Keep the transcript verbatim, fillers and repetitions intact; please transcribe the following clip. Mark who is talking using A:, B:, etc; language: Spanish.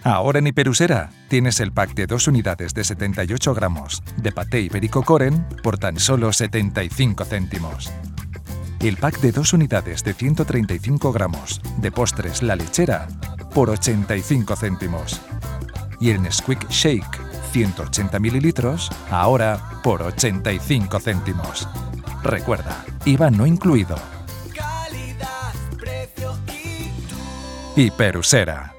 A: Ahora en Hiperusera tienes el pack de dos unidades de setenta y ocho gramos de paté ibérico Koren por tan solo setenta y cinco céntimos. El pack de dos unidades de ciento treinta y cinco gramos de postres La Lechera por ochenta y cinco céntimos. Y el Nesquik Shake ciento ochenta mililitros ahora por ochenta y cinco céntimos. Recuerda, I V A no incluido.
B: Calidad, precio y tú.
A: Hiperusera.